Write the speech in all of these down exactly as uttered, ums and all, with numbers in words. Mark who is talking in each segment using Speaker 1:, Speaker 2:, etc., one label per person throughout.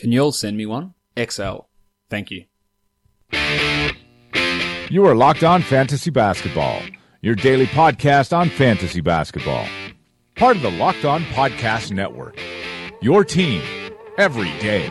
Speaker 1: Can you all send me one? X L. Thank you.
Speaker 2: You are Locked On Fantasy Basketball, your daily podcast on fantasy basketball. Part of the Locked On Podcast Network. Your team every day.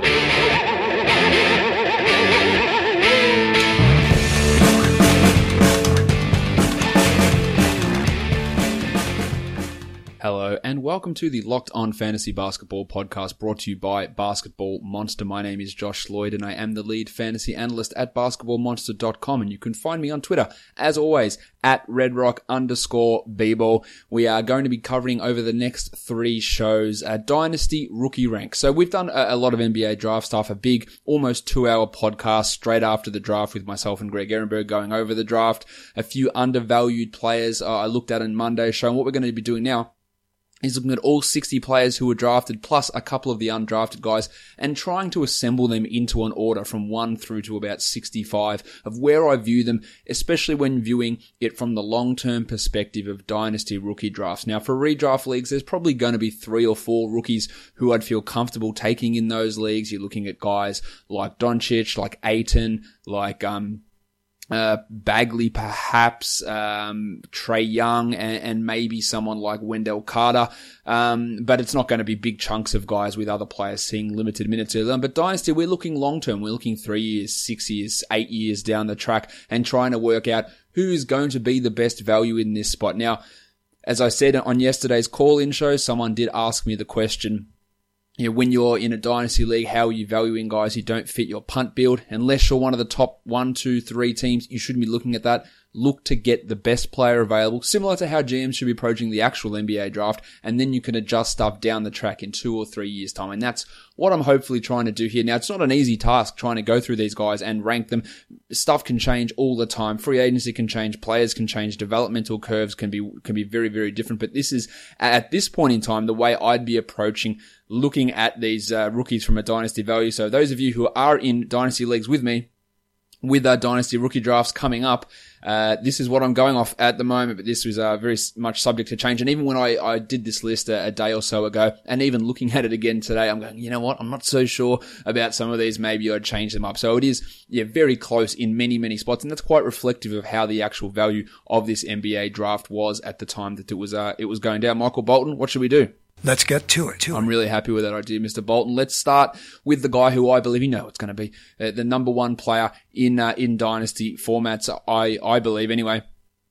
Speaker 1: Hello and welcome to the Locked On Fantasy Basketball podcast brought to you by Basketball Monster. My name is Josh Lloyd and I am the lead fantasy analyst at basketball monster dot com, and you can find me on Twitter, as always, at redrock underscore bball. We are going to be covering over the next three shows a Dynasty Rookie Rank. So we've done a, a lot of N B A draft stuff, a big almost two hour podcast straight after the draft with myself and Greg Ehrenberg going over the draft, a few undervalued players uh, I looked at on Monday's show, and what we're going to be doing now is looking at all sixty players who were drafted, plus a couple of the undrafted guys, and trying to assemble them into an order from one through to about sixty-five of where I view them, especially when viewing it from the long-term perspective of Dynasty rookie drafts. Now, for redraft leagues, there's probably going to be three or four rookies who I'd feel comfortable taking in those leagues. You're looking at guys like Doncic, like Ayton, like, um, Uh, Bagley perhaps, um, Trae Young, and, and maybe someone like Wendell Carter. Um, but it's not going to be big chunks of guys with other players seeing limited minutes of them. But Dynasty, we're looking long term. We're looking three years, six years, eight years down the track and trying to work out who is going to be the best value in this spot. Now, as I said on yesterday's call-in show, someone did ask me the question, you know, when you're in a dynasty league, how are you valuing guys who don't fit your punt build? Unless you're one of the top one, two, three teams, you shouldn't be looking at that. Look to get the best player available, similar to how G Ms should be approaching the actual N B A draft, and then you can adjust stuff down the track in two or three years' time. And that's what I'm hopefully trying to do here. Now, it's not an easy task trying to go through these guys and rank them. Stuff can change all the time. Free agency can change, players can change, developmental curves can be can be very, very different. But this is, at this point in time, the way I'd be approaching looking at these uh, rookies from a dynasty value. So those of you who are in dynasty leagues with me, with our dynasty rookie drafts coming up, uh, this is what I'm going off at the moment, but this was uh, very much subject to change. And even when I, I did this list a, a day or so ago, and even looking at it again today, I'm going, you know what, I'm not so sure about some of these. Maybe I'd change them up. So it is, yeah, very close in many, many spots, and that's quite reflective of how the actual value of this N B A draft was at the time that it was, uh, it was going down. Michael Bolton, what should we do?
Speaker 3: Let's get to it. To
Speaker 1: I'm
Speaker 3: it.
Speaker 1: really happy with that idea, Mister Bolton. Let's start with the guy who I believe you know it's going to be uh, the number one player in uh, in dynasty formats. I I believe anyway.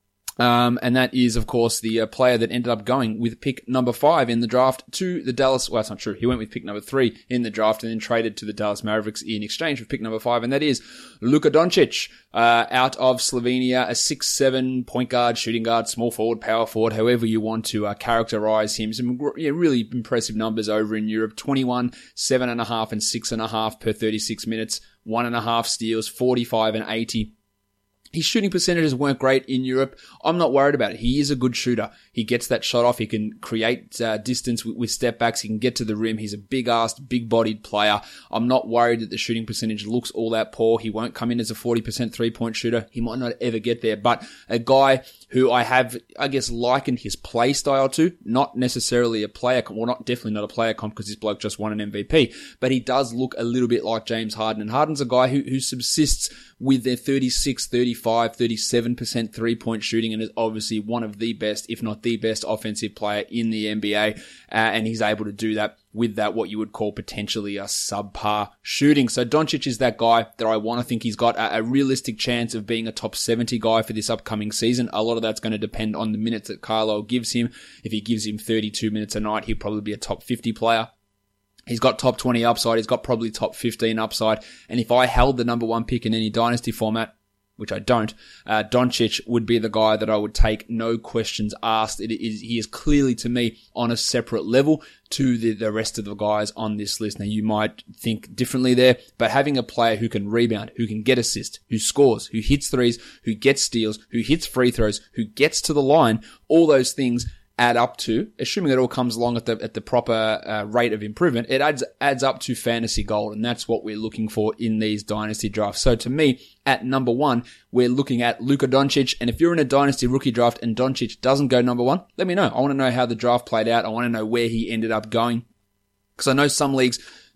Speaker 1: Um, and that is, of course, the uh, player that ended up going with pick number five in the draft to the Dallas. Well, that's not true. He went with pick number three in the draft and then traded to the Dallas Mavericks in exchange for pick number five. And that is Luka Doncic, uh, out of Slovenia, a six seven point guard, shooting guard, small forward, power forward, however you want to uh, characterize him. Some yeah, really impressive numbers over in Europe. twenty-one, seven and a half and six and a half per thirty-six minutes, one and a half steals, forty-five and eighty. His shooting percentages weren't great in Europe. I'm not worried about it. He is a good shooter. He gets that shot off. He can create uh, distance with, with step backs. He can get to the rim. He's a big-assed, big-bodied player. I'm not worried that the shooting percentage looks all that poor. He won't come in as a forty percent three-point shooter. He might not ever get there. But a guy who I have, I guess, likened his play style to, not necessarily a player comp, well, not definitely not a player comp because this bloke just won an M V P, but he does look a little bit like James Harden. And Harden's a guy who, who subsists with their thirty-six, thirty-five, thirty-seven percent three-point shooting and is obviously one of the best, if not the best offensive player in the N B A. Uh, and he's able to do that with that, what you would call potentially a subpar shooting. So Doncic is that guy that I want to think he's got a, a realistic chance of being a top seventy guy for this upcoming season. A lot of that's going to depend on the minutes that Carlisle gives him. If he gives him thirty-two minutes a night, he'll probably be a top fifty player. He's got top twenty upside. He's got probably top fifteen upside. And if I held the number one pick in any dynasty format, which I don't, uh, Doncic would be the guy that I would take, no questions asked. It is, he is clearly, to me, on a separate level to the, the rest of the guys on this list. Now, you might think differently there, but having a player who can rebound, who can get assists, who scores, who hits threes, who gets steals, who hits free throws, who gets to the line, all those things add up to, assuming it all comes along at the at the proper uh, rate of improvement, it adds adds up to fantasy gold, and that's what we're looking for in these dynasty drafts. So to me, at number one, we're looking at Luka Doncic, and if you're in a dynasty rookie draft and Doncic doesn't go number one, let me know. I want to know how the draft played out. I want to know where he ended up going, because I know some leagues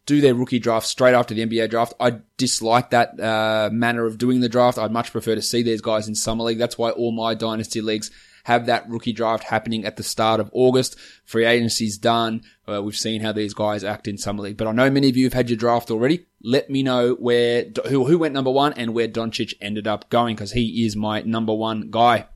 Speaker 1: do their rookie draft straight after the N B A draft. I dislike that uh, manner of doing the draft. I'd much prefer to see these guys in summer league. That's why all my dynasty leagues have that rookie draft happening at the start of August. Free agency's done. Uh, we've seen how these guys act in summer league. But I know many of you have had your draft already. Let me know where who, who went number one and where Doncic ended up going, because he is my number one guy.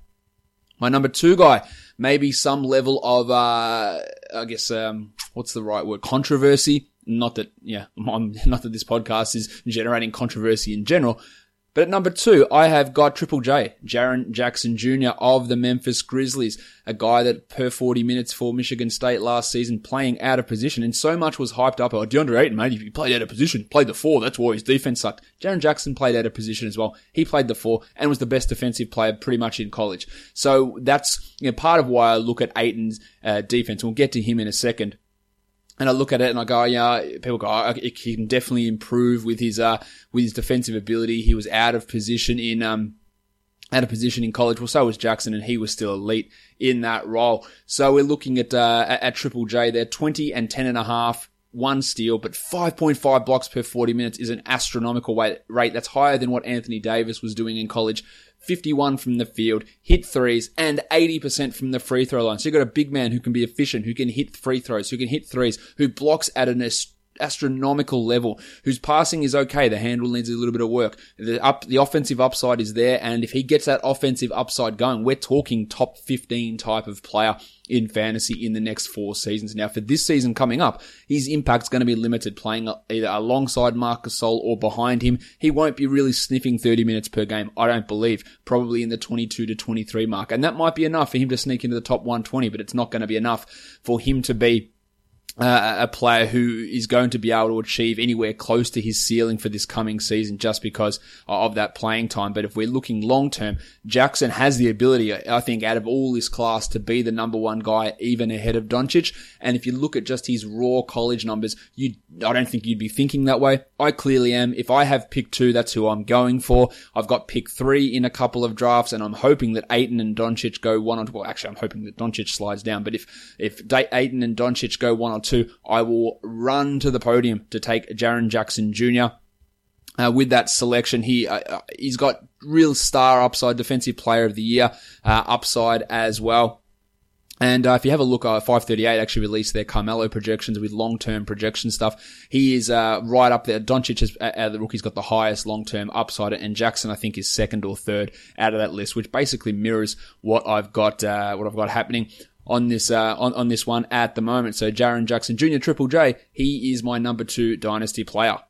Speaker 1: My number two guy, maybe some level of, uh, I guess, um, what's the right word? Controversy. Not that, yeah, I'm, not that this podcast is generating controversy in general. But at number two, I have got Triple J, Jaren Jackson Junior of the Memphis Grizzlies, a guy that per forty minutes for Michigan State last season playing out of position, and so much was hyped up. Oh, DeAndre Ayton, mate, he played out of position, played the four, that's why his defense sucked. Jaren Jackson played out of position as well. He played the four and was the best defensive player pretty much in college. So that's, you know, part of why I look at Ayton's uh, defense. We'll get to him in a second. And I look at it and I go, yeah, people go, oh, he can definitely improve with his, uh, with his defensive ability. He was out of position in, um, out of position in college. Well, so was Jackson, and he was still elite in that role. So we're looking at, uh, at, at Triple J there, twenty and ten and a half, one steal, but five point five blocks per forty minutes is an astronomical rate. That's higher than what Anthony Davis was doing in college. fifty-one from the field, hit threes, and eighty percent from the free throw line. So you've got a big man who can be efficient, who can hit free throws, who can hit threes, who blocks at an astronomical level, whose passing is okay. The handle needs a little bit of work. The up, the offensive upside is there, and if he gets that offensive upside going, we're talking top fifteen type of player in fantasy in the next four seasons. Now, for this season coming up, his impact's going to be limited, playing either alongside Marc Gasol or behind him. He won't be really sniffing thirty minutes per game, I don't believe, probably in the twenty-two to twenty-three mark. And that might be enough for him to sneak into the top one twenty, but it's not going to be enough for him to be Uh, a player who is going to be able to achieve anywhere close to his ceiling for this coming season just because of that playing time. But if we're looking long term, Jackson has the ability, I think, out of all this class to be the number one guy, even ahead of Doncic. And if you look at just his raw college numbers, you, I don't think you'd be thinking that way. I clearly am. If I have pick two, that's who I'm going for. I've got pick three in a couple of drafts, and I'm hoping that Ayton and Doncic go one on two. Well, actually, I'm hoping that Doncic slides down. But if, if Ayton and Doncic go one on two, Two, I will run to the podium to take Jaren Jackson Junior Uh, with that selection, he uh, he's got real star upside, defensive player of the year uh, upside as well. And uh, if you have a look, uh, five thirty-eight actually released their Carmelo projections with long-term projection stuff. He is uh, right up there. Doncic is, out of the rookies, got the highest long-term upside, and Jackson, I think, is second or third out of that list, which basically mirrors what I've got uh, what I've got happening on this, uh, on, on this one at the moment. So Jaren Jackson Junior, Triple J, he is my number two dynasty player.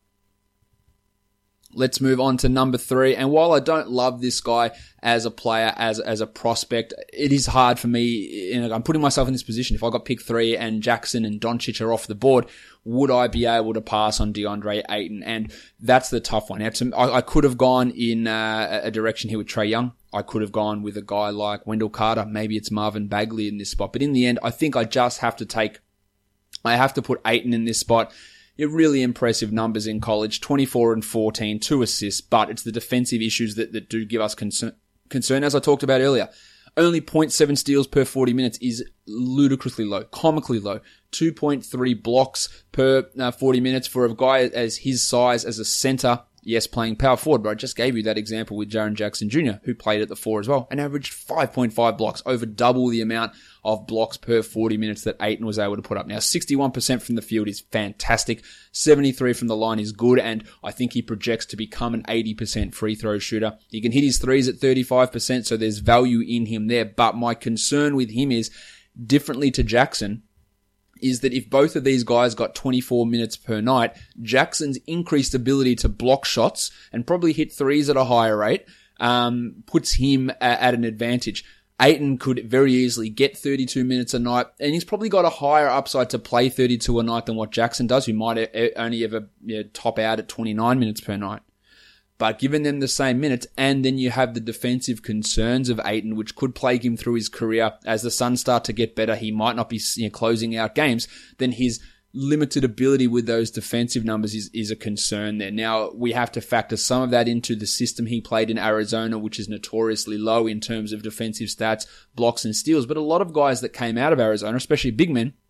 Speaker 1: Let's move on to number three. And while I don't love this guy as a player, as, as a prospect, it is hard for me. You know, I'm putting myself in this position. If I got pick three and Jackson and Doncic are off the board, would I be able to pass on DeAndre Ayton? And that's the tough one. I, I could have gone in uh, a direction here with Trae Young. I could have gone with a guy like Wendell Carter. Maybe it's Marvin Bagley in this spot. But in the end, I think I just have to take, I have to put Ayton in this spot. Yeah, really impressive numbers in college, twenty-four and fourteen, two assists, but it's the defensive issues that, that do give us concern, concern, as I talked about earlier. Only zero point seven steals per forty minutes is ludicrously low, comically low. two point three blocks per uh, forty minutes for a guy as his size as a center. Yes, playing power forward, but I just gave you that example with Jaren Jackson Junior, who played at the four as well, and averaged five point five blocks, over double the amount of blocks per forty minutes that Ayton was able to put up. Now, sixty-one percent from the field is fantastic. seventy-three from the line is good, and I think he projects to become an eighty percent free throw shooter. He can hit his threes at thirty-five percent, so there's value in him there, but my concern with him is, differently to Jackson, is that if both of these guys got twenty-four minutes per night, Jackson's increased ability to block shots and probably hit threes at a higher rate um, puts him at, at an advantage. Ayton could very easily get thirty-two minutes a night, and he's probably got a higher upside to play thirty-two a night than what Jackson does, who might only ever you know, top out at twenty-nine minutes per night. But given them the same minutes, and then you have the defensive concerns of Ayton, which could plague him through his career. As the Suns start to get better, he might not be you know, closing out games. Then his limited ability with those defensive numbers is, is a concern there. Now, we have to factor some of that into the system he played in Arizona, which is notoriously low in terms of defensive stats, blocks and steals. But a lot of guys that came out of Arizona, especially big men,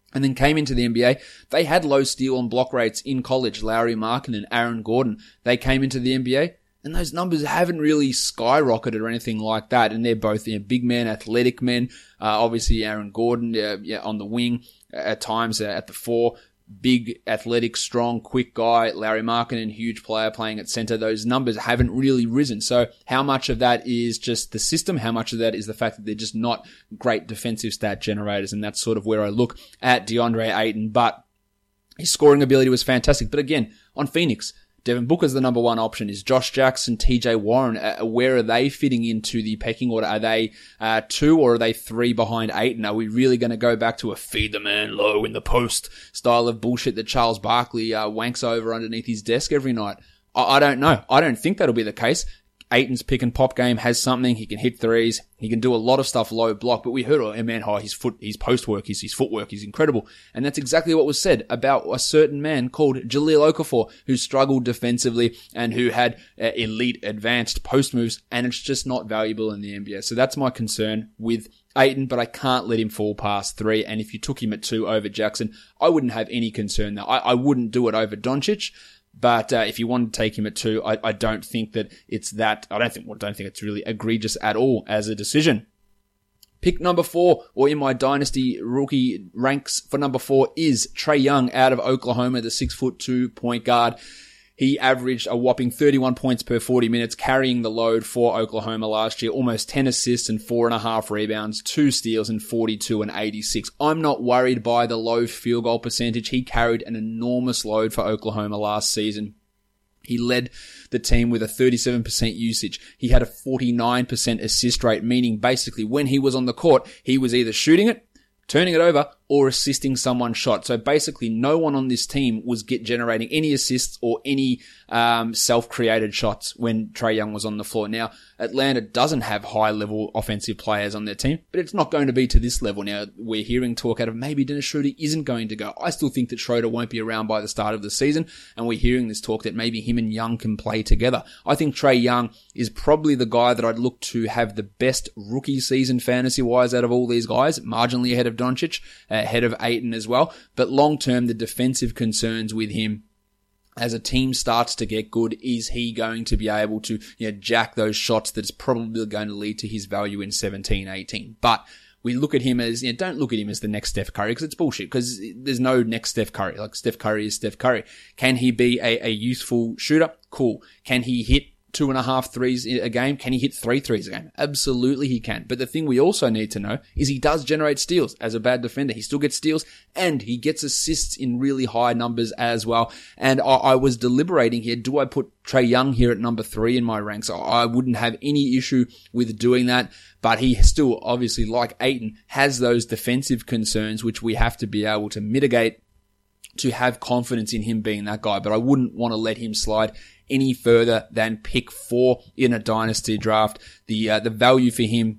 Speaker 1: and then came into the N B A. They had low steal and block rates in college. Lauri Markkanen and Aaron Gordon. They came into the N B A, and those numbers haven't really skyrocketed or anything like that. And they're both, you know, big men, athletic men. Uh, obviously, Aaron Gordon uh, yeah, on the wing at times uh, at the four. Big, athletic, strong, quick guy. Lauri Markkanen, huge player playing at center. Those numbers haven't really risen. So how much of that is just the system? How much of that is the fact that they're just not great defensive stat generators? And that's sort of where I look at DeAndre Ayton. But his scoring ability was fantastic. But again, on Phoenix, Devin Booker's the number one option. Is Josh Jackson, T J Warren, uh, where are they fitting into the pecking order? Are they uh, two or are they three behind Ayton? Are we really going to go back to a feed the man low in the post style of bullshit that Charles Barkley uh, wanks over underneath his desk every night? I, I don't know. I don't think that'll be the case. Ayton's pick and pop game has something. He can hit threes. He can do a lot of stuff low block, but we heard, oh man, oh, his foot, his post work, his, his footwork is incredible. And that's exactly what was said about a certain man called Jahlil Okafor, who struggled defensively and who had uh, elite advanced post moves, and it's just not valuable in the N B A. So that's my concern with Ayton, but I can't let him fall past three. And if you took him at two over Jackson, I wouldn't have any concern there. I, I wouldn't do it over Doncic. But uh, if you want to take him at two, I, I don't think that it's that. I don't think. Well, don't think it's really egregious at all as a decision. Pick number four, or in my dynasty rookie ranks for number four, is Trae Young out of Oklahoma, the six foot two point guard. He averaged a whopping thirty-one points per forty minutes, carrying the load for Oklahoma last year. Almost ten assists and four and a half rebounds, two steals and forty-two and eighty-six. I'm not worried by the low field goal percentage. He carried an enormous load for Oklahoma last season. He led the team with a thirty-seven percent usage. He had a forty-nine percent assist rate, meaning basically when he was on the court, he was either shooting it, turning it over, or assisting someone's shot. So basically no one on this team was get generating any assists or any um, self-created shots when Trae Young was on the floor. Now, Atlanta doesn't have high-level offensive players on their team, but it's not going to be to this level. Now, we're hearing talk out of maybe Dennis Schroeder isn't going to go. I still think that Schroeder won't be around by the start of the season, and we're hearing this talk that maybe him and Young can play together. I think Trae Young is probably the guy that I'd look to have the best rookie season fantasy-wise out of all these guys, marginally ahead of Doncic, ahead of Ayton as well. But long-term, the defensive concerns with him as a team starts to get good, is he going to be able to, you know, jack those shots that's probably going to lead to his value in seventeen eighteen. But we look at him as, you know, don't look at him as the next Steph Curry, because it's bullshit, because there's no next Steph Curry. Like, Steph Curry is Steph Curry. Can he be a, a useful shooter? Cool. Can he hit two and a half threes a game? Can he hit three threes a game? Absolutely he can. But the thing we also need to know is he does generate steals as a bad defender. He still gets steals and he gets assists in really high numbers as well. And I, I was deliberating here. Do I put Trae Young here at number three in my ranks? I wouldn't have any issue with doing that, but he still, obviously, like Ayton, has those defensive concerns which we have to be able to mitigate to have confidence in him being that guy. But I wouldn't want to let him slide any further than pick four in a dynasty draft. The uh, the value for him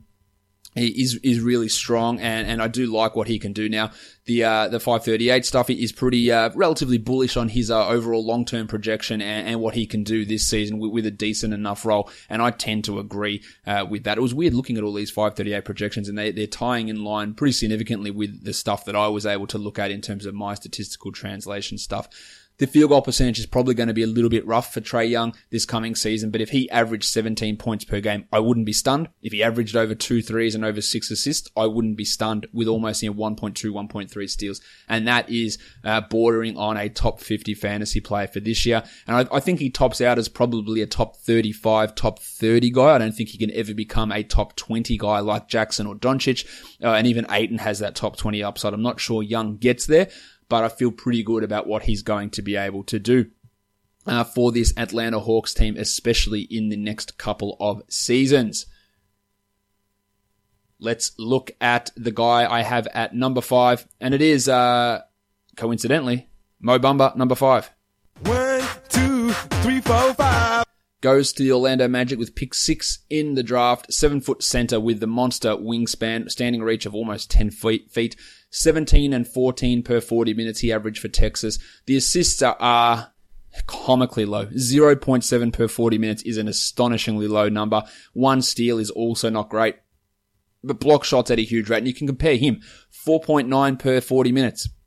Speaker 1: is is really strong, and, and I do like what he can do now. The uh, the five thirty-eight stuff is pretty uh, relatively bullish on his uh, overall long-term projection and, and what he can do this season with, with a decent enough role, and I tend to agree uh, with that. It was weird looking at all these five thirty-eight projections, and they, they're tying in line pretty significantly with the stuff that I was able to look at in terms of my statistical translation stuff. The field goal percentage is probably going to be a little bit rough for Trae Young this coming season, but if he averaged seventeen points per game, I wouldn't be stunned. If he averaged over two threes and over six assists, I wouldn't be stunned with almost, you know, one point two, one point three steals. And that is uh, bordering on a top fifty fantasy player for this year. And I, I think he tops out as probably a top thirty-five, top thirty guy. I don't think he can ever become a top twenty guy like Jackson or Doncic. Uh, and even Ayton has that top twenty upside. I'm not sure Young gets there, but I feel pretty good about what he's going to be able to do uh, for this Atlanta Hawks team, especially in the next couple of seasons. Let's look at the guy I have at number five, and it is, uh, coincidentally, Mo Bamba, number five.
Speaker 3: One, two, three, four, five.
Speaker 1: Goes to the Orlando Magic with pick six in the draft, seven foot center with the monster wingspan, standing reach of almost ten feet, seventeen and fourteen per forty minutes he averaged for Texas. The assists are, are comically low. zero point seven per forty minutes is an astonishingly low number. One steal is also not great, but block shots at a huge rate. And you can compare him, four point nine per forty minutes.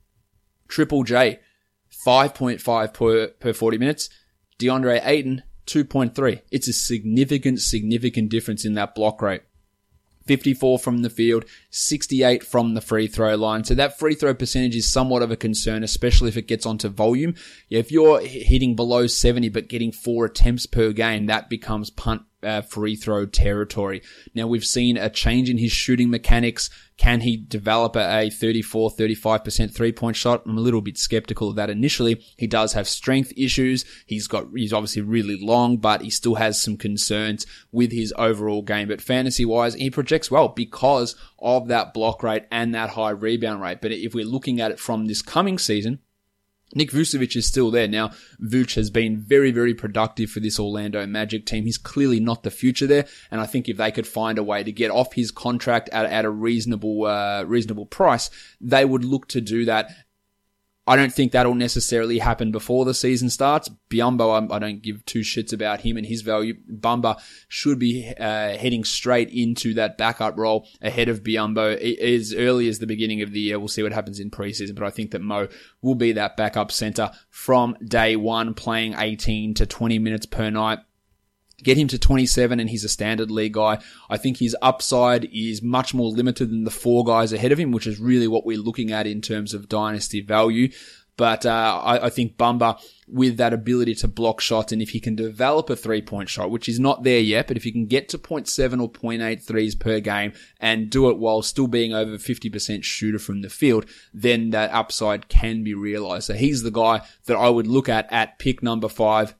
Speaker 1: Triple J, five point five per, per forty minutes. DeAndre Ayton, two point three. It's a significant, significant difference in that block rate. fifty-four from the field, sixty-eight from the free throw line. So that free throw percentage is somewhat of a concern, especially if it gets onto volume. Yeah, if you're hitting below seventy but getting four attempts per game, that becomes punt uh, free throw territory. Now we've seen a change in his shooting mechanics. Can he develop a thirty-four, thirty-five percent three-point shot? I'm a little bit skeptical of that initially. He does have strength issues. He's got, he's obviously really long, but he still has some concerns with his overall game. But fantasy-wise, he projects well because of that block rate and that high rebound rate. But if we're looking at it from this coming season, Nick Vucevic is still there. Now, Vuce has been very, very productive for this Orlando Magic team. He's clearly not the future there. And I think if they could find a way to get off his contract at, at a reasonable, uh, reasonable price, they would look to do that. I don't think that'll necessarily happen before the season starts. Biyombo, I don't give two shits about him and his value. Bamba should be uh, heading straight into that backup role ahead of Biyombo as early as the beginning of the year. We'll see what happens in preseason, but I think that Mo will be that backup center from day one, playing eighteen to twenty minutes per night. Get him to twenty-seven and he's a standard league guy. I think his upside is much more limited than the four guys ahead of him, which is really what we're looking at in terms of dynasty value. But uh, I, I think Bamba, with that ability to block shots, and if he can develop a three-point shot, which is not there yet, but if he can get to zero point seven or zero point eight threes per game and do it while still being over fifty percent shooter from the field, then that upside can be realized. So he's the guy that I would look at at pick number five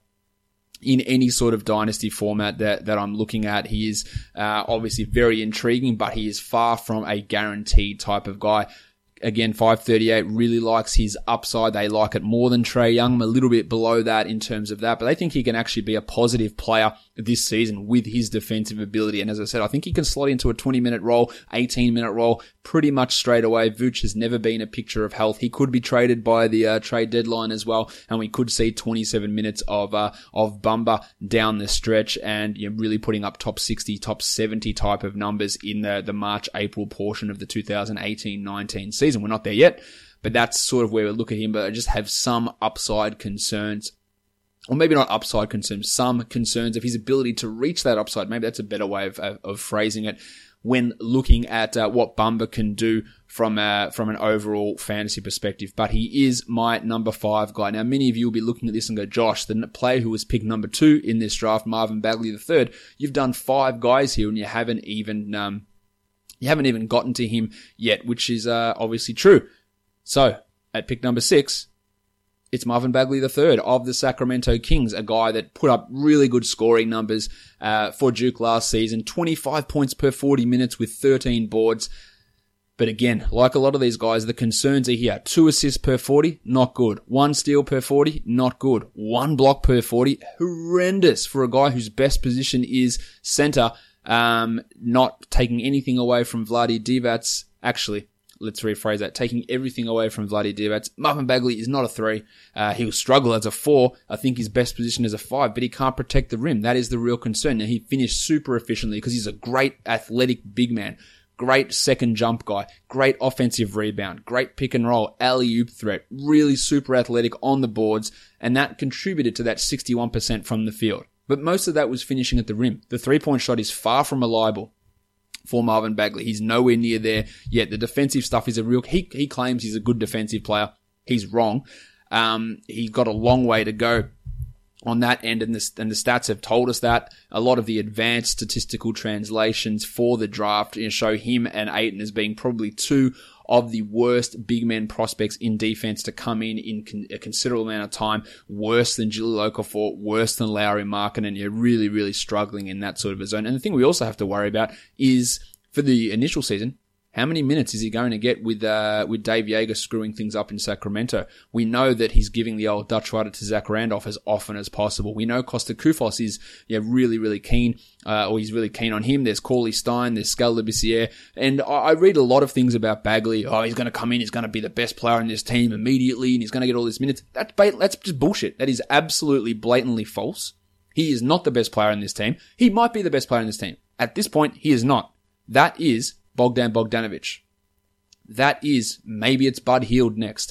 Speaker 1: in any sort of dynasty format that, that I'm looking at. He is uh, obviously very intriguing, but he is far from a guaranteed type of guy. Again, five thirty-eight really likes his upside. They like it more than Trae Young. I'm a little bit below that in terms of that, but they think he can actually be a positive player this season with his defensive ability. And as I said, I think he can slot into a twenty minute role, eighteen minute role pretty much straight away. Vooch has never been a picture of health. He could be traded by the uh, trade deadline as well, and we could see twenty-seven minutes of uh, of Bamba down the stretch, and you know, really putting up top sixty, top seventy type of numbers in the, the March, April portion of the two thousand eighteen nineteen season. We're not there yet, but that's sort of where we look at him, but I just have some upside concerns. Or maybe not upside concerns, some concerns of his ability to reach that upside. Maybe that's a better way of, of, of phrasing it when looking at uh, what Bamba can do from uh, from an overall fantasy perspective. But he is my number five guy. Now, many of you will be looking at this and go, Josh, the player who was picked number two in this draft, Marvin Bagley the third, you've done five guys here and you haven't even um, you haven't even gotten to him yet, which is uh, obviously true. So, at pick number six, it's Marvin Bagley the third of the Sacramento Kings, a guy that put up really good scoring numbers uh, for Duke last season, twenty-five points per forty minutes with thirteen boards. But again, like a lot of these guys, the concerns are here. Two assists per forty, not good. One steal per forty, not good. One block per forty, horrendous for a guy whose best position is center, um, not taking anything away from Vlade Divac. Actually, let's rephrase that. Taking everything away from Vlade Divac. Marvin Bagley is not a three. Uh, he'll struggle as a four. I think his best position is a five, but he can't protect the rim. That is the real concern. Now, he finished super efficiently because he's a great athletic big man. Great second jump guy. Great offensive rebound. Great pick and roll. Alley-oop threat. Really super athletic on the boards. And that contributed to that sixty-one percent from the field. But most of that was finishing at the rim. The three-point shot is far from reliable for Marvin Bagley. He's nowhere near there yet. The defensive stuff is a real... He, he claims he's a good defensive player. He's wrong. Um, he's got a long way to go on that end, and the, and the stats have told us that. A lot of the advanced statistical translations for the draft, you know, show him and Ayton as being probably two of the worst big men prospects in defense to come in in con- a considerable amount of time, worse than Jahlil Okafor, worse than Lauri Markkanen, and you're really, really struggling in that sort of a zone. And the thing we also have to worry about is, for the initial season, how many minutes is he going to get with uh, with Dave Yeager screwing things up in Sacramento? We know that he's giving the old Dutch rider to Zach Randolph as often as possible. We know Costa Koufos is yeah, really, really keen, uh, or he's really keen on him. There's Cauley Stein, there's Skal Labissiere, and I, I read a lot of things about Bagley. Oh, he's going to come in, he's going to be the best player in this team immediately, and he's going to get all these minutes. That's, that's just bullshit. That is absolutely blatantly false. He is not the best player in this team. He might be the best player in this team. At this point, he is not. That is Bogdan Bogdanovic. That is, maybe it's Bud Hield next.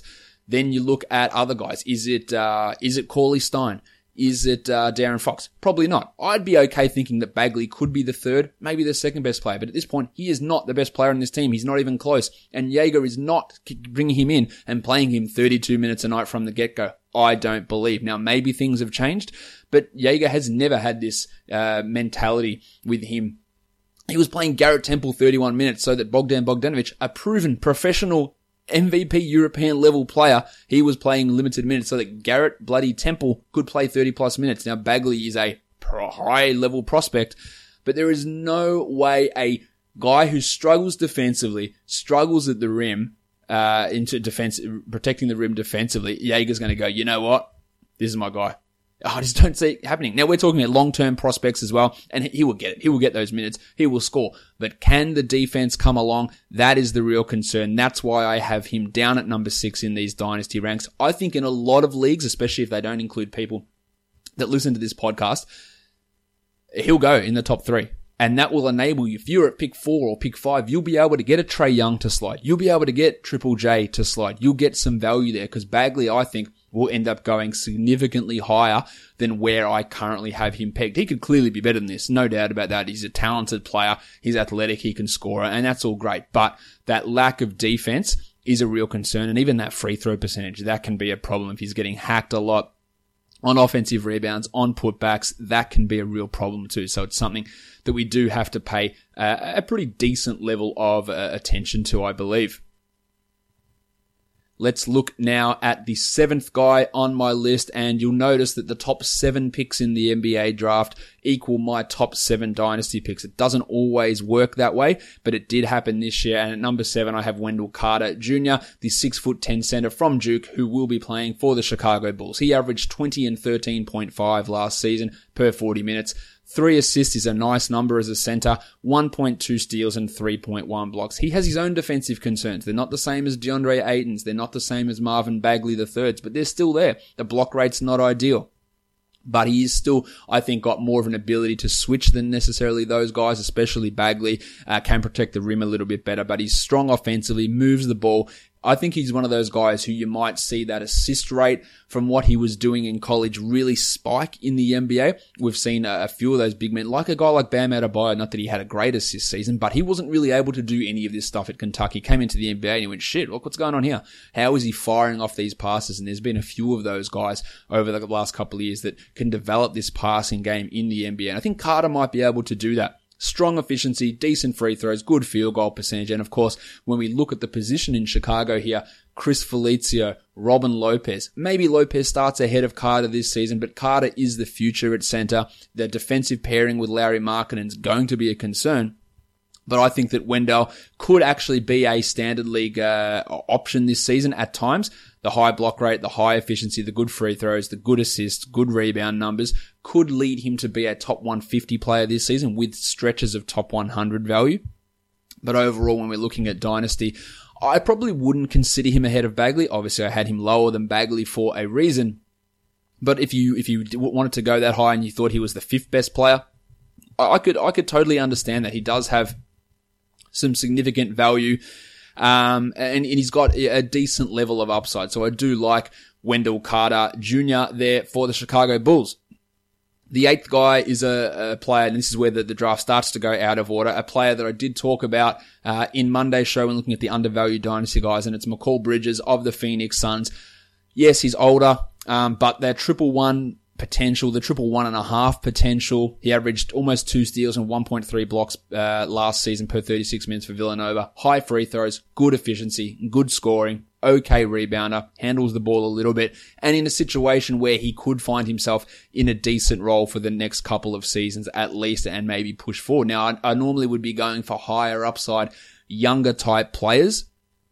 Speaker 1: Then you look at other guys. Is it, uh, is it Corley Stein? Is it uh, Darren Fox? Probably not. I'd be okay thinking that Bagley could be the third, maybe the second best player. But at this point, he is not the best player in this team. He's not even close. And Jaeger is not bringing him in and playing him thirty-two minutes a night from the get-go. I don't believe. Now, maybe things have changed, but Jaeger has never had this uh, mentality with him. He was playing Garrett Temple thirty-one minutes so that Bogdan Bogdanovic, a proven professional M V P European level player, he was playing limited minutes so that Garrett bloody Temple could play thirty plus minutes. Now Bagley is a high level prospect, but there is no way a guy who struggles defensively, struggles at the rim, uh, into defense, protecting the rim defensively, Jaeger's going to go, you know what? This is my guy. I just don't see it happening. Now we're talking about long-term prospects as well, and he will get it. He will get those minutes. He will score. But can the defense come along? That is the real concern. That's why I have him down at number six in these dynasty ranks. I think in a lot of leagues, especially if they don't include people that listen to this podcast, he'll go in the top three. And that will enable you, if you're at pick four or pick five, you'll be able to get a Trae Young to slide. You'll be able to get Triple J to slide. You'll get some value there because Bagley, I think, will end up going significantly higher than where I currently have him pegged. He could clearly be better than this, no doubt about that. He's a talented player, he's athletic, he can score, and that's all great. But that lack of defense is a real concern, and even that free throw percentage, that can be a problem if he's getting hacked a lot on offensive rebounds, on putbacks. That can be a real problem too. So it's something that we do have to pay uh, a pretty decent level of uh, attention to, I believe. Let's look now at the seventh guy on my list, and you'll notice that the top seven picks in the N B A draft equal my top seven dynasty picks. It doesn't always work that way, but it did happen this year. And at number seven, I have Wendell Carter Junior, the six foot ten center from Duke, who will be playing for the Chicago Bulls. He averaged twenty and thirteen point five last season per forty minutes. Three assists is a nice number as a center, one point two steals and three point one blocks. He has his own defensive concerns. They're not the same as DeAndre Ayton's. They're not the same as Marvin Bagley the thirds, but they're still there. The block rate's not ideal. But he is still, I think, got more of an ability to switch than necessarily those guys, especially Bagley, uh, can protect the rim a little bit better, but he's strong offensively, moves the ball. I think he's one of those guys who you might see that assist rate from what he was doing in college really spike in the N B A. We've seen a, a few of those big men, like a guy like Bam Adebayo, not that he had a great assist season, but he wasn't really able to do any of this stuff at Kentucky. He came into the N B A and he went, shit, look what's going on here. How is he firing off these passes? And there's been a few of those guys over the last couple of years that can develop this passing game in the N B A. And I think Carter might be able to do that. Strong efficiency, decent free throws, good field goal percentage. And of course, when we look at the position in Chicago here, Chris Felicio, Robin Lopez. Maybe Lopez starts ahead of Carter this season, but Carter is the future at center. The defensive pairing with Larry Markkinen is going to be a concern. But I think that Wendell could actually be a standard league uh, option this season at times. The high block rate, the high efficiency, the good free throws, the good assists, good rebound numbers could lead him to be a top one fifty player this season with stretches of top one hundred value. But overall, when we're looking at Dynasty, I probably wouldn't consider him ahead of Bagley. Obviously, I had him lower than Bagley for a reason. But if you if you wanted to go that high and you thought he was the fifth best player, I could I could totally understand that. He does have some significant value. Um, and, and he's got a decent level of upside. So I do like Wendell Carter Junior there for the Chicago Bulls. The eighth guy is a, a player, and this is where the, the draft starts to go out of order, a player that I did talk about uh, in Monday's show when looking at the undervalued dynasty guys, and it's Mikal Bridges of the Phoenix Suns. Yes, he's older, um, but their triple one potential, the triple one and a half potential. He averaged almost two steals and one point three blocks uh, last season per thirty-six minutes for Villanova. High free throws, good efficiency, good scoring, okay rebounder, handles the ball a little bit, and in a situation where he could find himself in a decent role for the next couple of seasons at least and maybe push forward. Now, I, I normally would be going for higher upside, younger type players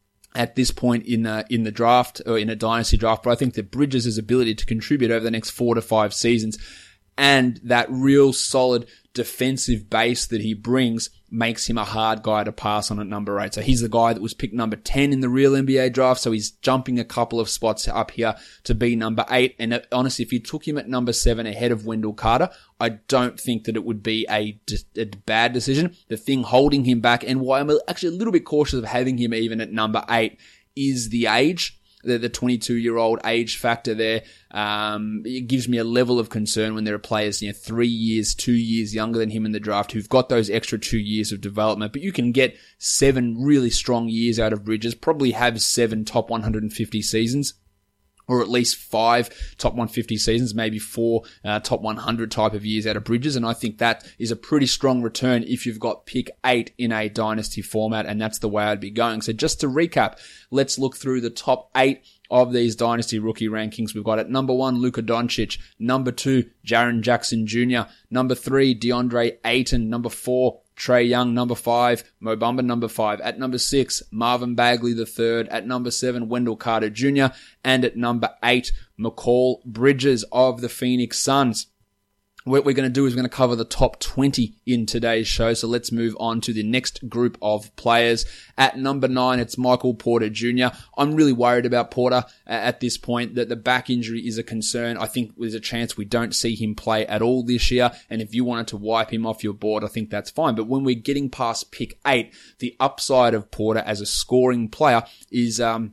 Speaker 1: at this point in the, in the draft or in a dynasty draft, but I think that Bridges' ability to contribute over the next four to five seasons and that real solid defensive base that he brings makes him a hard guy to pass on at number eight. So he's the guy that was picked number ten in the real N B A draft, so he's jumping a couple of spots up here to be number eight. And honestly, if you took him at number seven ahead of Wendell Carter, I don't think that it would be a, a bad decision. The thing holding him back, and why I'm actually a little bit cautious of having him even at number eight, is the age. the, the twenty-two-year-old age factor there. Um, it gives me a level of concern when there are players, you know, three years, two years younger than him in the draft who've got those extra two years of development. But you can get seven really strong years out of Bridges, probably have seven top one hundred fifty seasons, or at least five top one hundred fifty seasons, maybe four uh, top one hundred type of years out of Bridges. And I think that is a pretty strong return if you've got pick eight in a dynasty format, and that's the way I'd be going. So just to recap, let's look through the top eight of these dynasty rookie rankings. We've got at number one, Luka Doncic. Number two, Jaren Jackson Junior Number three, DeAndre Ayton. Number four, Trae Young. Number five, Mo Bamba. Number five. At number six, Marvin Bagley the third. At number seven, Wendell Carter Junior And at number eight, Mikal Bridges of the Phoenix Suns. What we're going to do is we're going to cover the top twenty in today's show. So let's move on to the next group of players. At number nine, it's Michael Porter Junior I'm really worried about Porter at this point, that the back injury is a concern. I think there's a chance we don't see him play at all this year. And if you wanted to wipe him off your board, I think that's fine. But when we're getting past pick eight, the upside of Porter as a scoring player is, um,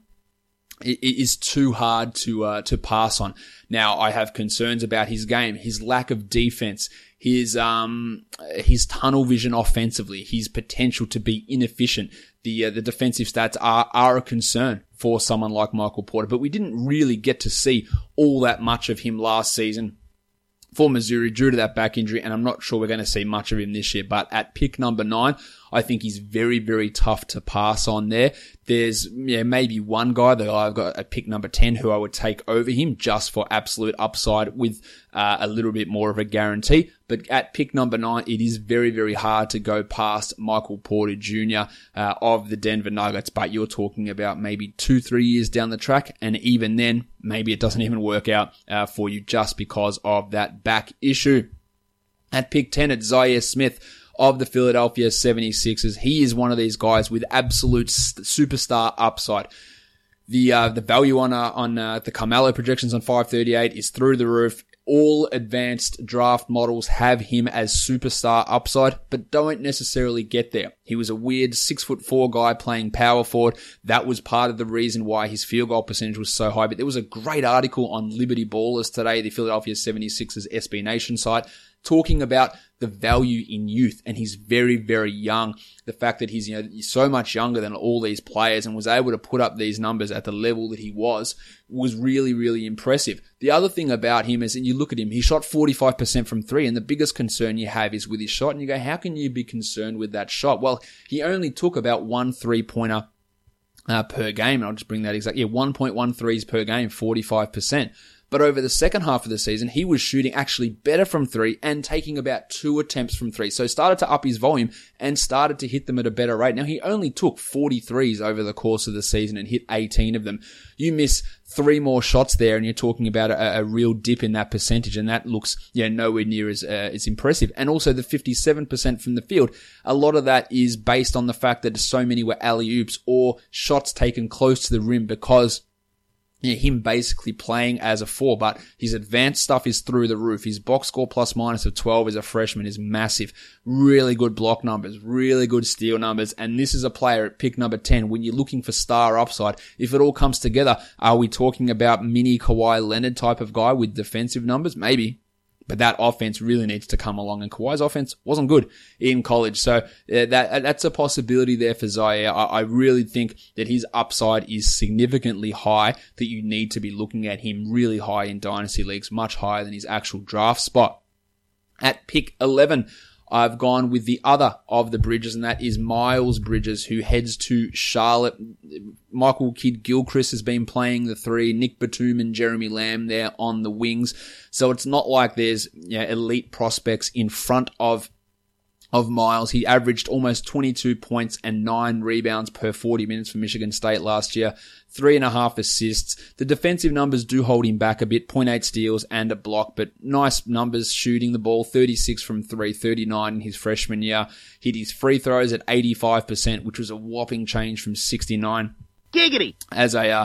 Speaker 1: it is too hard to uh, to pass on. Now, I have concerns about his game, his lack of defense, his um his tunnel vision offensively, his potential to be inefficient. The uh, the defensive stats are are a concern for someone like Michael Porter, but we didn't really get to see all that much of him last season for Missouri due to that back injury, and I'm not sure we're going to see much of him this year. But at pick number nine, I think he's very, very tough to pass on there. There's yeah, maybe one guy that I've got at pick number ten who I would take over him just for absolute upside with uh, a little bit more of a guarantee. But at pick number nine, it is very, very hard to go past Michael Porter Junior Uh, of the Denver Nuggets. But you're talking about maybe two, three years down the track. And even then, maybe it doesn't even work out uh, for you just because of that back issue. At pick ten, it's Zaire Smith of the Philadelphia seventy-sixers. He is one of these guys with absolute superstar upside. The uh, the value on uh, on uh, the Carmelo projections on five thirty-eight is through the roof. All advanced draft models have him as superstar upside, but don't necessarily get there. He was a weird six foot four guy playing power forward. That was part of the reason why his field goal percentage was so high. But there was a great article on Liberty Ballers today, the Philadelphia seventy-sixers S B Nation site, talking about the value in youth, and he's very, very young. The fact that he's, you know, so much younger than all these players and was able to put up these numbers at the level that he was, was really, really impressive. The other thing about him is, and you look at him, he shot forty-five percent from three, and the biggest concern you have is with his shot, and you go, how can you be concerned with that shot? Well, he only took about one three-pointer uh, per game, and I'll just bring that exact, yeah, one point one threes per game, forty-five percent. But over the second half of the season, he was shooting actually better from three and taking about two attempts from three. So started to up his volume and started to hit them at a better rate. Now, he only took forty-threes over the course of the season and hit eighteen of them. You miss three more shots there and you're talking about a, a real dip in that percentage, and that looks, yeah, nowhere near as, uh, as impressive. And also the fifty-seven percent from the field, a lot of that is based on the fact that so many were alley-oops or shots taken close to the rim because Yeah, him basically playing as a four, but his advanced stuff is through the roof. His box score plus minus of twelve as a freshman is massive. Really good block numbers, really good steal numbers, and this is a player at pick number ten. When you're looking for star upside, if it all comes together, are we talking about mini Kawhi Leonard type of guy with defensive numbers? Maybe. But that offense really needs to come along, and Kawhi's offense wasn't good in college. So uh, that that's a possibility there for Zaire. I, I really think that his upside is significantly high, that you need to be looking at him really high in dynasty leagues, much higher than his actual draft spot. At pick eleven, I've gone with the other of the Bridges, and that is Miles Bridges, who heads to Charlotte. Michael Kidd-Gilchrist has been playing the three, Nick Batum and Jeremy Lamb there on the wings. So it's not like there's, you know, elite prospects in front of of Miles. He averaged almost twenty-two points and nine rebounds per forty minutes for Michigan State last year. Three and a half assists. The defensive numbers do hold him back a bit. zero point eight steals and a block, but nice numbers shooting the ball. thirty-six from three, thirty-nine in his freshman year. Hit his free throws at eighty-five percent, which was a whopping change from sixty-nine.
Speaker 4: Giggity!
Speaker 1: As a, uh,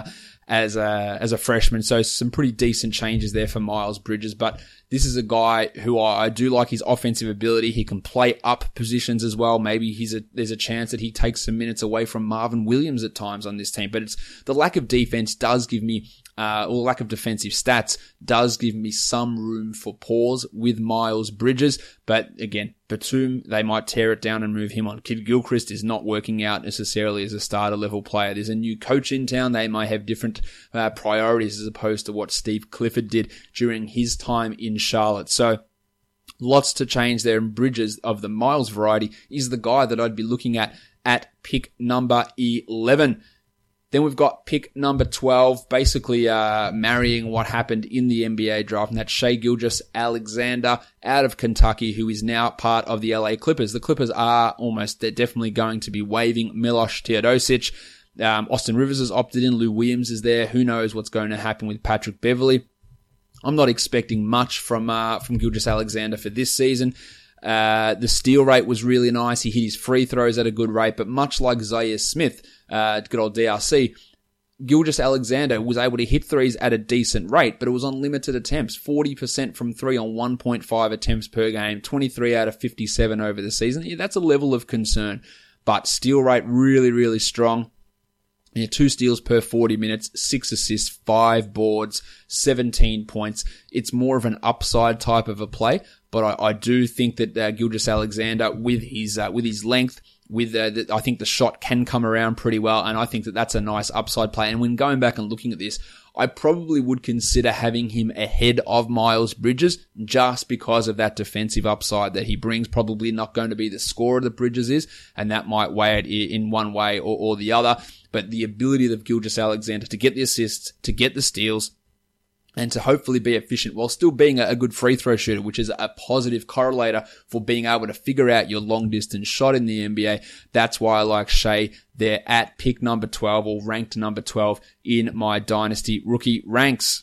Speaker 1: as a, as a freshman. So some pretty decent changes there for Miles Bridges, but this is a guy who I, I do like his offensive ability. He can play up positions as well. Maybe he's a, there's a chance that he takes some minutes away from Marvin Williams at times on this team, but it's the lack of defense does give me Uh, or lack of defensive stats does give me some room for pause with Miles Bridges. But again, Batum, they might tear it down and move him on. Kid Gilchrist is not working out necessarily as a starter level player. There's a new coach in town. They might have different uh, priorities as opposed to what Steve Clifford did during his time in Charlotte. So lots to change there. And Bridges of the Miles variety is the guy that I'd be looking at at pick number eleven. Then we've got pick number twelve, basically uh marrying what happened in the N B A draft, and that's Shai Gilgeous-Alexander out of Kentucky, who is now part of the L A Clippers. The Clippers are almost, they're definitely going to be waiving Milos Teodosic. Um, Austin Rivers has opted in. Lou Williams is there. Who knows what's going to happen with Patrick Beverley. I'm not expecting much from uh from Gilgeous-Alexander for this season. Uh, the steal rate was really nice. He hit his free throws at a good rate, but much like Zaire Smith, uh, good old D R C, Gilgeous-Alexander was able to hit threes at a decent rate, but it was on limited attempts. forty percent from three on one point five attempts per game, twenty-three out of fifty-seven over the season. Yeah, that's a level of concern, but steal rate really, really strong. Yeah, two steals per forty minutes, six assists, five boards, seventeen points. It's more of an upside type of a play, but I, I do think that uh, Gilgeous-Alexander, with his uh, with his length, with uh, the, I think the shot can come around pretty well, and I think that that's a nice upside play. And when going back and looking at this, I probably would consider having him ahead of Miles Bridges just because of that defensive upside that he brings. Probably not going to be the scorer that Bridges is, and that might weigh it in one way or, or the other. But the ability of Gilgeous-Alexander to get the assists, to get the steals, and to hopefully be efficient while still being a good free throw shooter, which is a positive correlator for being able to figure out your long distance shot in the N B A. That's why I like Shai there at pick number twelve, or ranked number twelve in my Dynasty rookie ranks.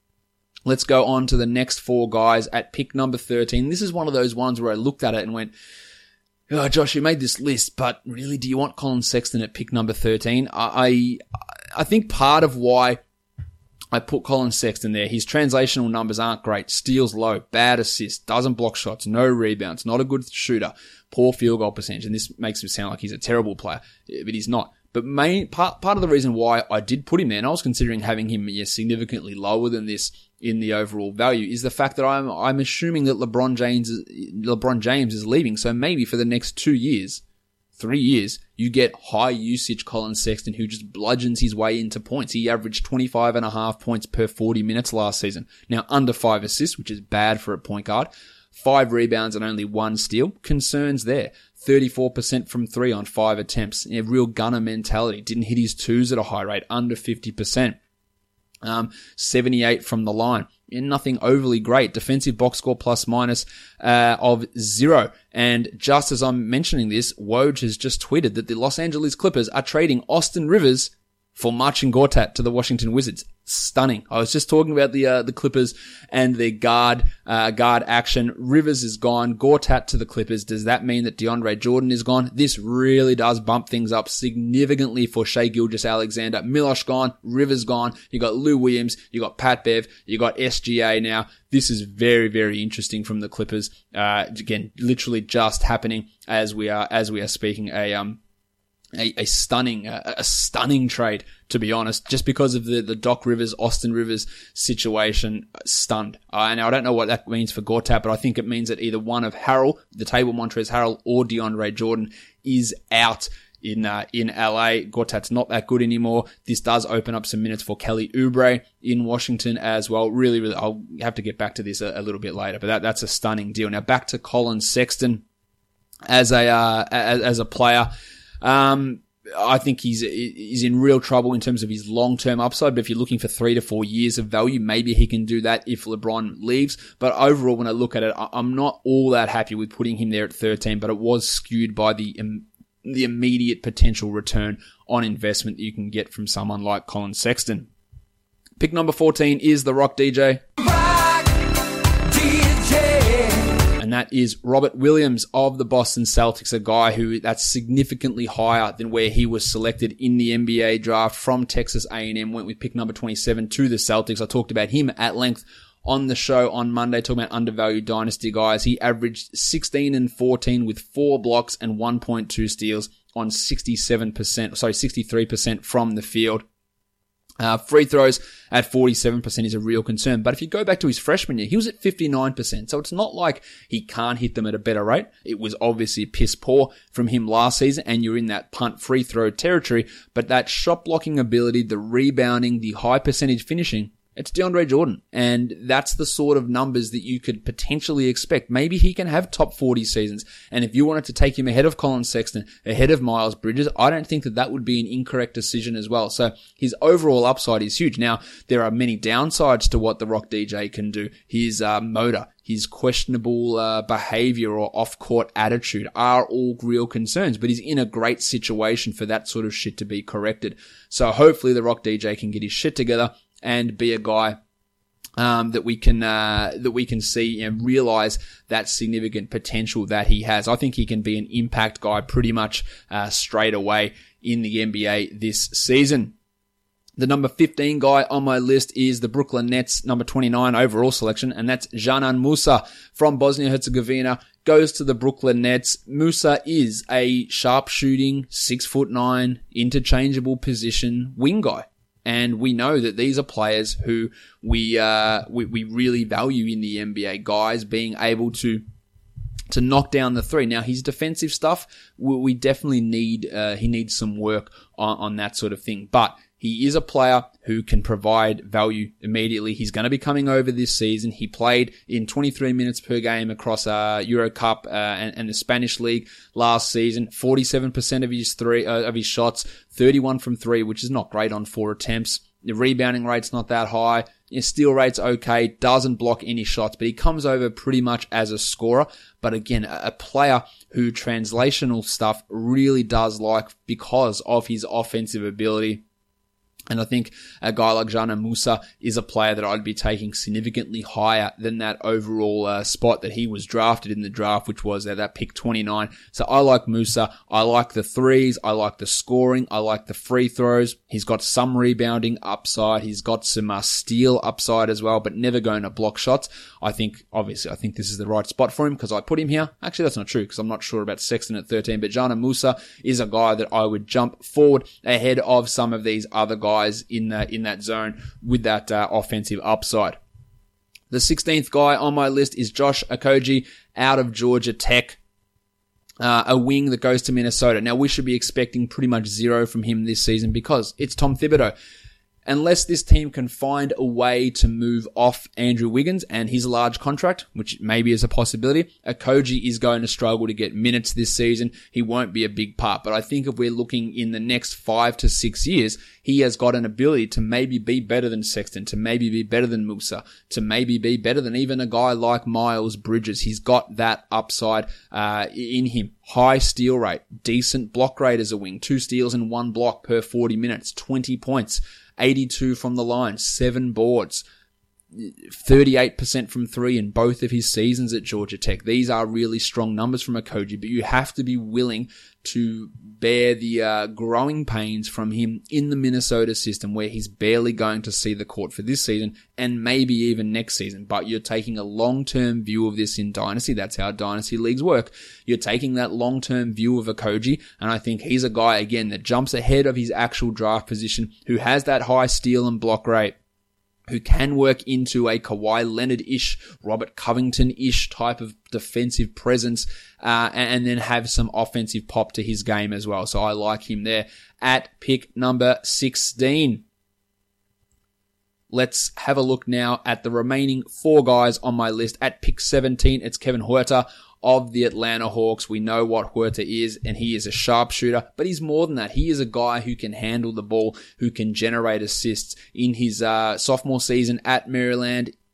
Speaker 1: Let's go on to the next four guys at pick number thirteen. This is one of those ones where I looked at it and went, oh, Josh, you made this list, but really, do you want Colin Sexton at pick number thirteen? I, I think part of why I put Colin Sexton there, his translational numbers aren't great. Steals low, bad assists, doesn't block shots, no rebounds, not a good shooter, poor field goal percentage. And this makes him sound like he's a terrible player, but he's not. But main part, part of the reason why I did put him there, and I was considering having him yeah, significantly lower than this in the overall value, is the fact that I'm I'm assuming that LeBron James LeBron James is leaving. So maybe for the next two years, three years, you get high usage Colin Sexton, who just bludgeons his way into points. He averaged twenty-five and a half points per forty minutes last season. Now under five assists, which is bad for a point guard. Five rebounds and only one steal. Concerns there. thirty-four percent from three on five attempts. A real gunner mentality. Didn't hit his twos at a high rate. Under fifty percent. Um, seventy-eight from the line. And nothing overly great. Defensive box score plus minus uh, of zero. And just as I'm mentioning this, Woj has just tweeted that the Los Angeles Clippers are trading Austin Rivers for Marcin Gortat to the Washington Wizards. Stunning. I was just talking about the uh, the Clippers and their guard uh, guard action. Rivers is gone. Gortat to the Clippers. Does that mean that DeAndre Jordan is gone? This really does bump things up significantly for Shai Gilgeous-Alexander. Milos gone. Rivers gone. You got Lou Williams. You got Pat Bev. You got S G A now. This is very, very interesting from the Clippers. Uh, again, literally just happening as we are as we are speaking. A um. A, a stunning, a, a stunning trade, to be honest, just because of the, the Doc Rivers, Austin Rivers situation. Stunned. Uh, and I don't know what that means for Gortat, but I think it means that either one of Harrell, the table Montrezl Harrell, or DeAndre Jordan is out in uh, in L A. Gortat's not that good anymore. This does open up some minutes for Kelly Oubre in Washington as well. Really, really, I'll have to get back to this a, a little bit later, but that, that's a stunning deal. Now back to Colin Sexton as a uh, as, as a player. Um, I think he's he's in real trouble in terms of his long-term upside, but if you're looking for three to four years of value, maybe he can do that if LeBron leaves. But overall, when I look at it, I'm not all that happy with putting him there at thirteen, but it was skewed by the um, the immediate potential return on investment that you can get from someone like Colin Sexton. Pick number fourteen is The Rock D J. and that is Robert Williams of the Boston Celtics, a guy who that's significantly higher than where he was selected in the N B A draft from Texas A and M, went with pick number twenty-seven to the Celtics. I talked about him at length on the show on Monday, talking about undervalued dynasty guys. He averaged sixteen and fourteen with four blocks and one point two steals on sixty-seven percent, sorry, sixty-three percent from the field. Uh, free throws at forty-seven percent is a real concern. But if you go back to his freshman year, he was at fifty-nine percent. So it's not like he can't hit them at a better rate. It was obviously piss poor from him last season, and you're in that punt free throw territory. But that shot blocking ability, the rebounding, the high percentage finishing, it's DeAndre Jordan. And that's the sort of numbers that you could potentially expect. Maybe he can have top forty seasons. And if you wanted to take him ahead of Colin Sexton, ahead of Miles Bridges, I don't think that that would be an incorrect decision as well. So his overall upside is huge. Now, there are many downsides to what the Rock D J can do. His uh, motor, his questionable uh, behavior or off-court attitude are all real concerns, but he's in a great situation for that sort of shit to be corrected. So hopefully the Rock D J can get his shit together and be a guy um, that we can uh, that we can see and realize that significant potential that he has. I think he can be an impact guy pretty much uh, straight away in the N B A this season. The number fifteen guy on my list is the Brooklyn Nets number twenty-nine overall selection, and that's Dzanan Musa from Bosnia-Herzegovina. Goes to the Brooklyn Nets. Musa is a sharpshooting, six foot nine, interchangeable position wing guy. And we know that these are players who we, uh, we, we really value in the N B A. Guys being able to, to knock down the three. Now, his defensive stuff, we, we definitely need, uh, he needs some work on, on that sort of thing. But he is a player who can provide value immediately. He's going to be coming over this season. He played in twenty-three minutes per game across uh, Euro Cup uh, and, and the Spanish League last season. forty-seven percent of his three uh, of his shots, thirty-one from three, which is not great on four attempts. The rebounding rate's not that high. His steal rate's okay. Doesn't block any shots, but he comes over pretty much as a scorer. But again, a player who translational stuff really does like because of his offensive ability. And I think a guy like Dzanan Musa is a player that I'd be taking significantly higher than that overall uh, spot that he was drafted in the draft, which was uh, that pick twenty-nine. So I like Musa. I like the threes. I like the scoring. I like the free throws. He's got some rebounding upside. He's got some uh, steal upside as well, but never going to block shots. I think, obviously, I think this is the right spot for him because I put him here. Actually, that's not true because I'm not sure about Sexton at thirteen, but Dzanan Musa is a guy that I would jump forward ahead of some of these other guys in that, in that zone with that uh, offensive upside. The sixteenth guy on my list is Josh Okogie out of Georgia Tech. Uh, a wing that goes to Minnesota. Now, we should be expecting pretty much zero from him this season because it's Tom Thibodeau. Unless this team can find a way to move off Andrew Wiggins and his large contract, which maybe is a possibility, Okogie is going to struggle to get minutes this season. He won't be a big part. But I think if we're looking in the next five to six years, he has got an ability to maybe be better than Sexton, to maybe be better than Musa, to maybe be better than even a guy like Miles Bridges. He's got that upside uh, in him. High steal rate, decent block rate as a wing, two steals and one block per forty minutes, twenty points. eighty-two from the line, seven boards, thirty-eight percent from three in both of his seasons at Georgia Tech. These are really strong numbers from Okogie, but you have to be willing to bear the uh, growing pains from him in the Minnesota system where he's barely going to see the court for this season and maybe even next season. But you're taking a long-term view of this in Dynasty. That's how Dynasty leagues work. You're taking that long-term view of Okogie, and I think he's a guy, again, that jumps ahead of his actual draft position, who has that high steal and block rate, who can work into a Kawhi Leonard-ish, Robert Covington-ish type of defensive presence, uh, and then have some offensive pop to his game as well. So I like him there at pick number sixteen. Let's have a look now at the remaining four guys on my list. At pick seventeen, it's Kevin Huerter of the Atlanta Hawks. We know what Huerter is, and he is a sharpshooter, but he's more than that. He is a guy who can handle the ball, who can generate assists. In his uh, sophomore season at Maryland,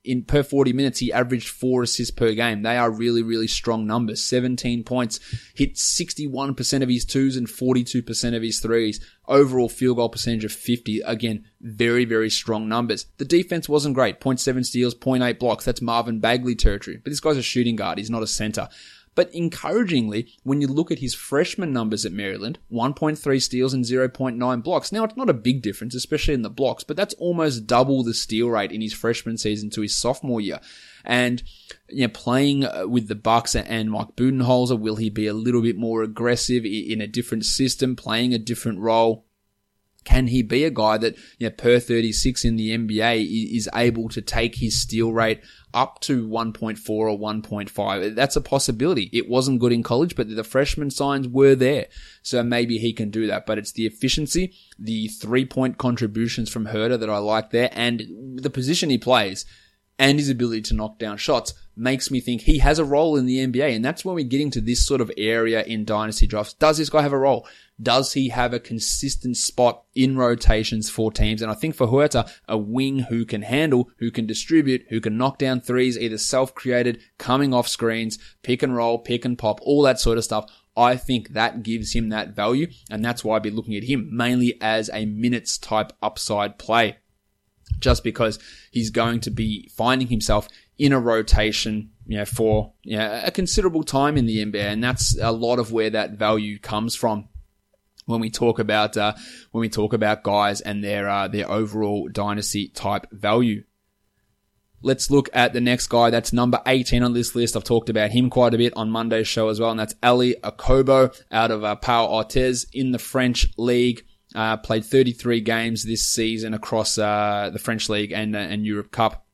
Speaker 1: in per forty minutes, he averaged four assists per game. They are really, really strong numbers. seventeen points, hit sixty-one percent of his twos and forty-two percent of his threes. Overall field goal percentage of fifty. Again, very, very strong numbers. The defense wasn't great. zero point seven steals, zero point eight blocks. That's Marvin Bagley territory. But this guy's a shooting guard. He's not a center. But encouragingly, when you look at his freshman numbers at Maryland, one point three steals and zero point nine blocks. Now, it's not a big difference, especially in the blocks, but that's almost double the steal rate in his freshman season to his sophomore year. And, you know, playing with the Bucks and Mike Budenholzer, will he be a little bit more aggressive in a different system, playing a different role? Can he be a guy that, you know, per thirty-six in the N B A is able to take his steal rate up to one point four or one point five? That's a possibility. It wasn't good in college, but the freshman signs were there. So maybe he can do that. But it's the efficiency, the three-point contributions from Huerter that I like there, and the position he plays and his ability to knock down shots makes me think he has a role in the N B A. And that's when we get into this sort of area in dynasty drafts. Does this guy have a role? Does he have a consistent spot in rotations for teams? And I think for Huerter, a wing who can handle, who can distribute, who can knock down threes, either self-created, coming off screens, pick and roll, pick and pop, all that sort of stuff. I think that gives him that value. And that's why I'd be looking at him mainly as a minutes type upside play. Just because he's going to be finding himself in a rotation, you know, for, you know, a considerable time in the N B A. And that's a lot of where that value comes from. When we talk about, uh, when we talk about guys and their, uh, their overall dynasty type value. Let's look at the next guy. That's number eighteen on this list. I've talked about him quite a bit on Monday's show as well. And that's Ali Okobo out of, uh, Pau Orthez in the French League. Uh, played thirty-three games this season across, uh, the French League and, uh, and Europe Cup.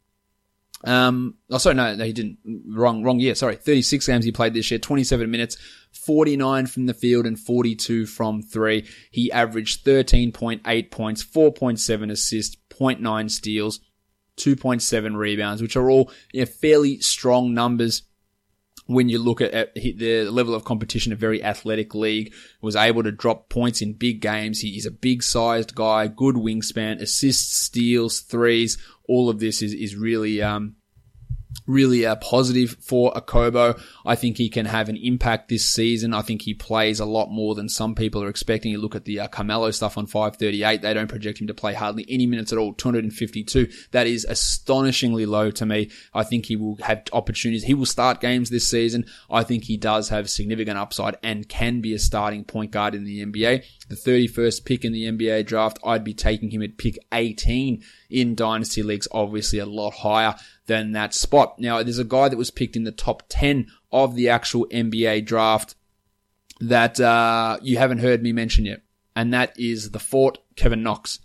Speaker 1: Um, oh, sorry, no, no, he didn't. Wrong, wrong year. Sorry. thirty-six games he played this year, twenty-seven minutes, forty-nine from the field and forty-two from three. He averaged thirteen point eight points, four point seven assists, zero point nine steals, two point seven rebounds, which are all, you know, fairly strong numbers. When you look at, at the level of competition, a very athletic league, was able to drop points in big games. He is a big-sized guy, good wingspan, assists, steals, threes. All of this is, is really, um, really uh, positive for Okobo. I think he can have an impact this season. I think he plays a lot more than some people are expecting. You look at the uh, Carmelo stuff on five thirty-eight. They don't project him to play hardly any minutes at all, two hundred fifty-two. That is astonishingly low to me. I think he will have opportunities. He will start games this season. I think he does have significant upside and can be a starting point guard in the N B A. The thirty-first pick in the N B A draft, I'd be taking him at pick eighteen in dynasty leagues, obviously a lot higher than that spot. Now, there's a guy that was picked in the top ten of the actual N B A draft that uh you haven't heard me mention yet, and that is the Fort, Kevin Knox.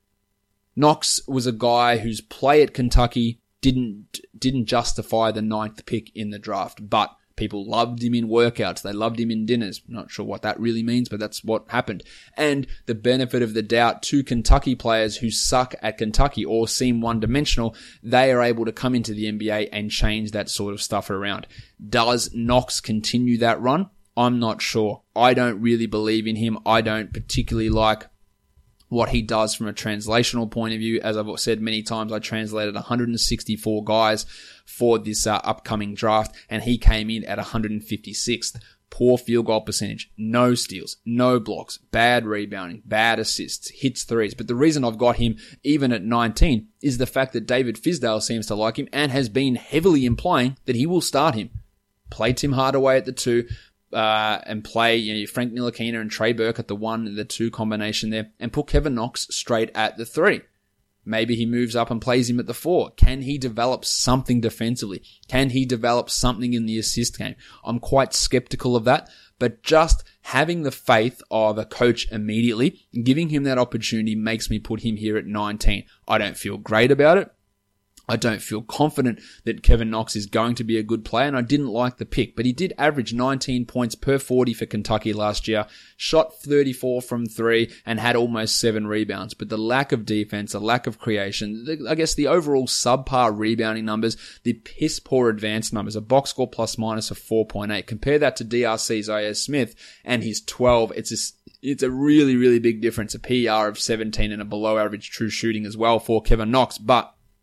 Speaker 1: Knox was a guy whose play at Kentucky didn't didn't justify the ninth pick in the draft, but people loved him in workouts. They loved him in dinners. Not sure what that really means, but that's what happened. And the benefit of the doubt to Kentucky players who suck at Kentucky or seem one-dimensional, they are able to come into the N B A and change that sort of stuff around. Does Knox continue that run? I'm not sure. I don't really believe in him. I don't particularly like what he does from a translational point of view. As I've said many times, I translated one hundred sixty-four guys for this uh, upcoming draft, and he came in at one hundred fifty-sixth. Poor field goal percentage, no steals, no blocks, bad rebounding, bad assists, hits threes. But the reason I've got him even at nineteen is the fact that David Fizdale seems to like him and has been heavily implying that he will start him. Play Tim Hardaway at the two, Uh, and play, you know, Frank Ntilikina and Trey Burke at the one and the two combination there, and put Kevin Knox straight at the three. Maybe he moves up and plays him at the four. Can he develop something defensively? Can he develop something in the assist game? I'm quite skeptical of that, but just having the faith of a coach immediately, giving him that opportunity makes me put him here at nineteen. I don't feel great about it. I don't feel confident that Kevin Knox is going to be a good player, and I didn't like the pick, but he did average nineteen points per forty for Kentucky last year, shot thirty-four from three, and had almost seven rebounds. But the lack of defense, the lack of creation, the, I guess the overall subpar rebounding numbers, the piss poor advanced numbers, a box score plus minus of four point eight. Compare that to D R C's Isaiah Smith and his twelve. It's a, it's a really, really big difference, a P R of seventeen and a below average true shooting as well for Kevin Knox. But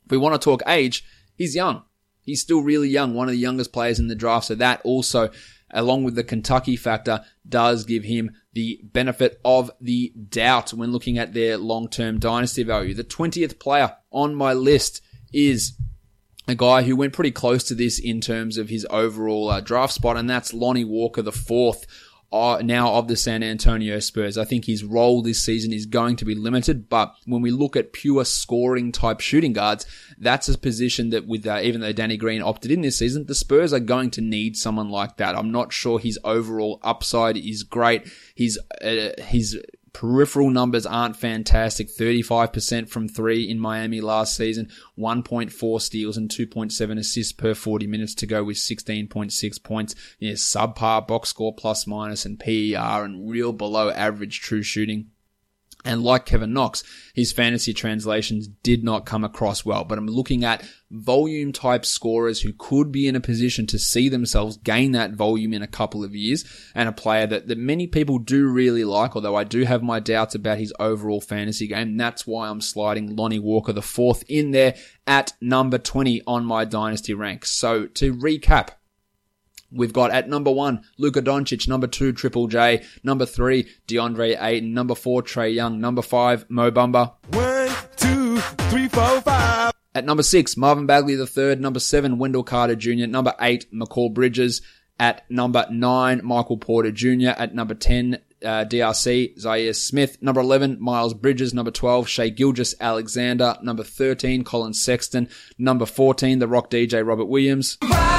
Speaker 1: If we want to talk age, he's young. He's still really young, one of the youngest players in the draft. So that also, along with the Kentucky factor, does give him the benefit of the doubt when looking at their long-term dynasty value. The twentieth player on my list is a guy who went pretty close to this in terms of his overall uh, draft spot, and that's Lonnie Walker the fourth, uh, now of the San Antonio Spurs. I think his role this season is going to be limited, but when we look at pure scoring type shooting guards, that's a position that with, uh, even though Danny Green opted in this season, the Spurs are going to need someone like that. I'm not sure his overall upside is great. His, uh, his, peripheral numbers aren't fantastic. thirty-five percent from three in Miami last season, one point four steals and two point seven assists per forty minutes to go with sixteen point six points. Yeah, subpar box score plus minus and P E R and real below average true shooting. And like Kevin Knox, his fantasy translations did not come across well. But I'm looking at volume type scorers who could be in a position to see themselves gain that volume in a couple of years, and a player that, that many people do really like, although I do have my doubts about his overall fantasy game. And that's why I'm sliding Lonnie Walker the fourth in there at number twenty on my dynasty rank. So to recap, we've got at number one, Luka Doncic. Number two, Triple J. Number three, DeAndre Ayton. Number four, Trae Young. Number five, Mo Bamba.
Speaker 3: One, two, three, four, five.
Speaker 1: At number six, Marvin Bagley the third. Number seven, Wendell Carter Junior Number eight, McCall Bridges. At number nine, Michael Porter Junior At number ten, uh, D R C, Zaire Smith. Number eleven, Miles Bridges. Number twelve, Shai Gilgeous-Alexander. Number thirteen, Colin Sexton. Number fourteen, the Rock D J Robert Williams.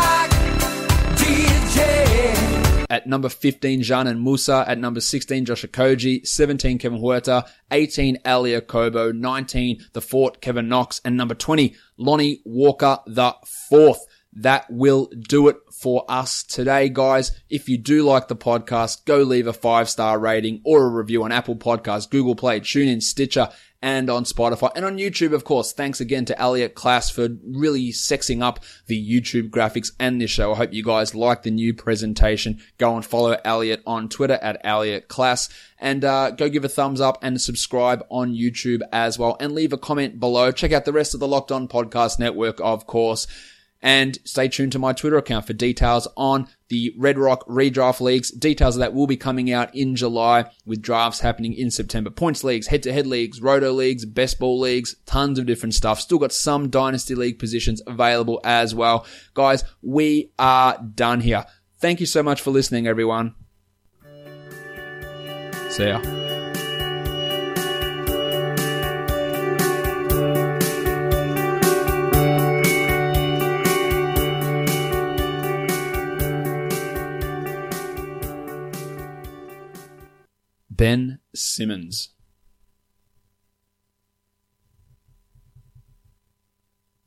Speaker 1: At number fifteen, Janan Musa. At number sixteen, Josh Okogie. seventeen, Kevin Huerter. eighteen, Ali Okobo. nineteen, the Fort, Kevin Knox. And number twenty, Lonnie Walker the fourth. That will do it for us today, guys. If you do like the podcast, go leave a five-star rating or a review on Apple Podcasts, Google Play, TuneIn, Stitcher, and on Spotify. And on YouTube, of course. Thanks again to Elliot Class for really sexing up the YouTube graphics and this show. I hope you guys like the new presentation. Go and follow Elliot on Twitter at Elliot Class. And uh, go give a thumbs up and subscribe on YouTube as well. And leave a comment below. Check out the rest of the Locked On Podcast Network, of course. And stay tuned to my Twitter account for details on the Red Rock redraft leagues. Details of that will be coming out in July with drafts happening in September. Points leagues, head-to-head leagues, roto leagues, best ball leagues, tons of different stuff. Still got some dynasty league positions available as well. Guys, we are done here. Thank you so much for listening, everyone. See ya. Ben Simmons.